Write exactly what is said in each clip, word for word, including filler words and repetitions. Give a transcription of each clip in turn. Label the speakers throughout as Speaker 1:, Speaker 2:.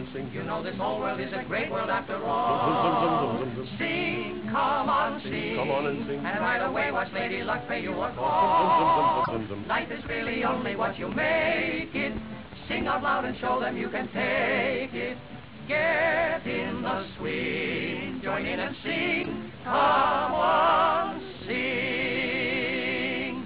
Speaker 1: sing.
Speaker 2: You know this whole world is a great world after all. Sing, come on, sing.
Speaker 1: Come on and sing.
Speaker 2: And right away watch Lady Luck pay you a call. Life is really only what you make it. Sing out loud and show them you can take it. Get in the swing, join in and sing. Come on, sing.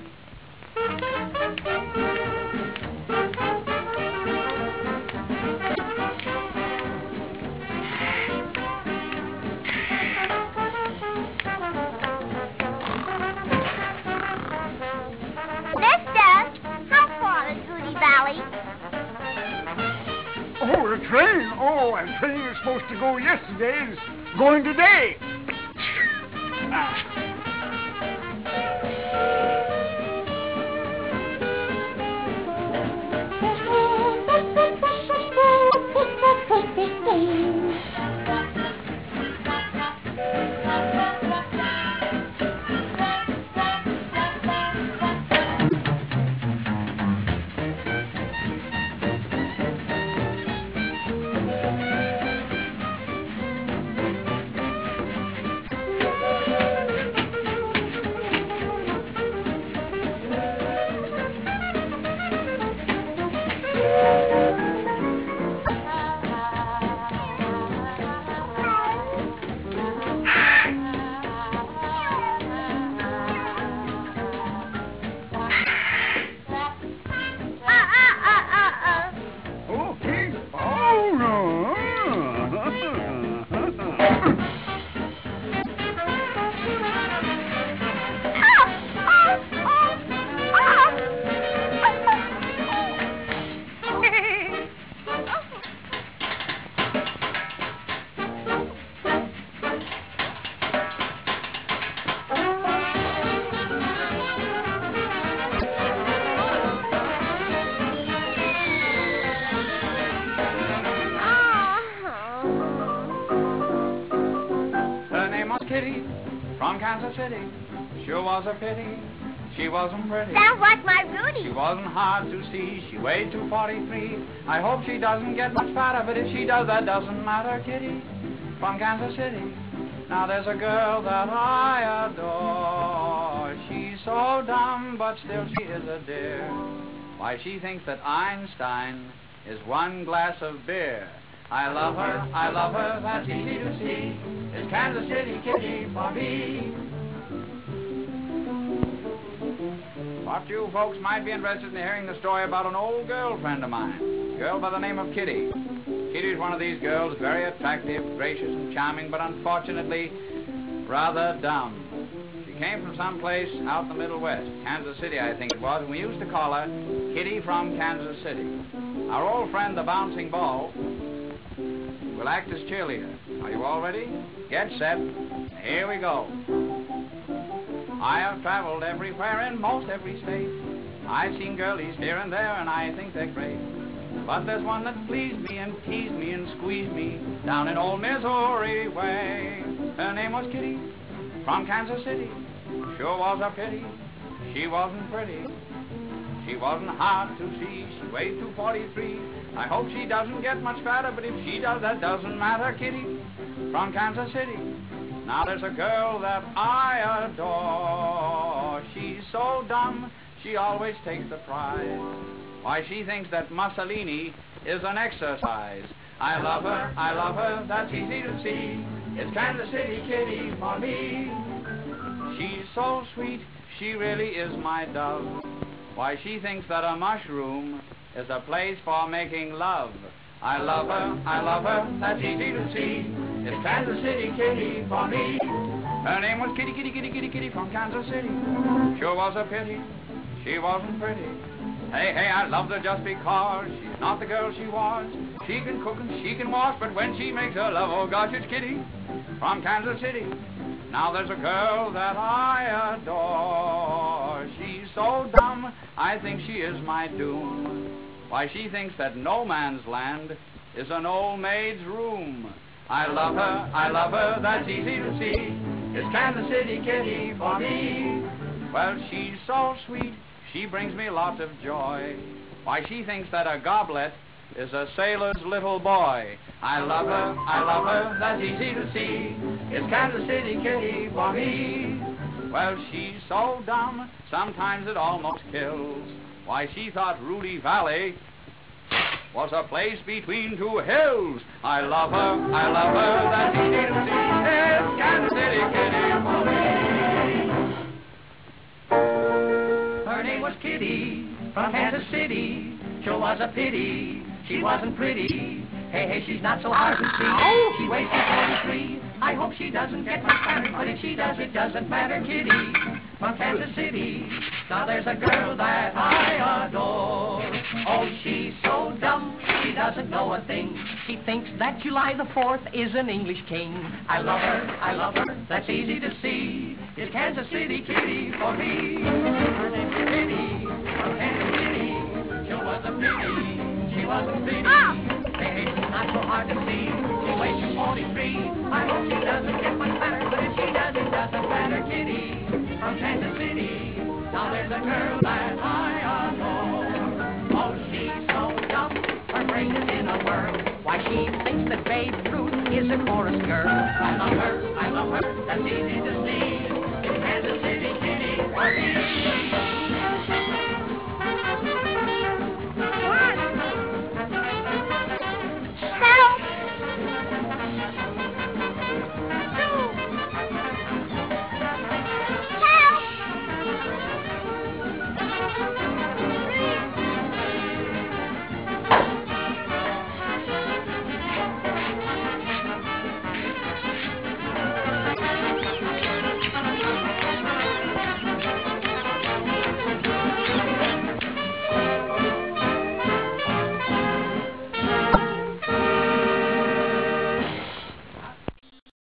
Speaker 3: Oh, the train. Oh, the train was supposed to go yesterday and it's going today. Ah.
Speaker 2: Kitty from Kansas City. Sure was a pity she wasn't pretty.
Speaker 4: Sounds like my Rudy.
Speaker 2: She wasn't hard to see. She weighed two forty-three. I hope she doesn't get much fatter, but if she does, that doesn't matter. Kitty from Kansas City. Now there's a girl that I adore. She's so dumb, but still she is a dear. Why, she thinks that Einstein is one glass of beer. I love her, I love her, that's easy to see. It's Kansas City Kitty for me. But you folks might be interested in hearing the story about an old girlfriend of mine. A girl by the name of Kitty. Kitty's one of these girls, very attractive, gracious and charming, but unfortunately rather dumb. She came from someplace out in the Middle West, Kansas City I think it was, and we used to call her Kitty from Kansas City. Our old friend, the bouncing ball, will act as cheerleader. Are you all ready? Get set. Here we go. I have traveled everywhere in most every state. I've seen girlies here and there, and I think they're great. But there's one that pleased me and teased me and squeezed me down in old Missouri way. Her name was Kitty from Kansas City. Sure was a pity she wasn't pretty. She wasn't hard to see. She weighed two forty-three. I hope she doesn't get much fatter, but if she does, that doesn't matter. Kitty from Kansas City. Now there's a girl that I adore. She's so dumb, she always takes the prize. Why, she thinks that Mussolini is an exercise. I love her, I love her, that's easy to see. It's Kansas City Kitty for me. She's so sweet, she really is my dove. Why, she thinks that a mushroom is a place for making love. I love her, I love her, that's easy to see. It's Kansas City Kitty for me. Her name was Kitty, Kitty, Kitty, Kitty, Kitty from Kansas City. Sure was a pity she wasn't pretty. Hey, hey, I loved her just because she's not the girl she was. She can cook and she can wash, but when she makes her love, oh gosh, it's Kitty from Kansas City. Now there's a girl that I adore. She's so dumb, I think she is my doom. Why, she thinks that no man's land is an old maid's room. I love her, I love her, that's easy to see. It's Kansas City Kitty for me. Well, she's so sweet, she brings me lots of joy. Why, she thinks that a goblet is a sailor's little boy. I love her, I love her, that's easy to see. It's Kansas City Kitty for me. Well, she's so dumb, sometimes it almost kills. Why, she thought Rudy Valley was a place between two hills. I love her, I love her, that's easy to see. It's Kansas City Kitty for me. Her name was Kitty from Kansas City. Sure was a pity she wasn't pretty. Hey, hey, she's not so hard to see. She weighs forty-three. I hope she doesn't get much better, but if she does, it doesn't matter. Kitty from Kansas City. Now there's a girl that I adore. Oh, she's so dumb, she doesn't know a thing. She thinks that July the fourth is an English king. I love her, I love her, that's easy to see. It's Kansas City Kitty for me. Her name's Kitty from Kansas City. She was a pity, she wasn't pretty. Hey, she's not so hard to see. She weighs two forty-three. I hope she doesn't get much better, but if she does, it doesn't matter. Kitty from Kansas City. Now there's a girl that I adore. Oh, she's so dumb, her brain is in a whirl. Why, she thinks that Babe Ruth is a chorus girl. I love her, I love her, that's easy to see. It's Kansas City Kitty for me.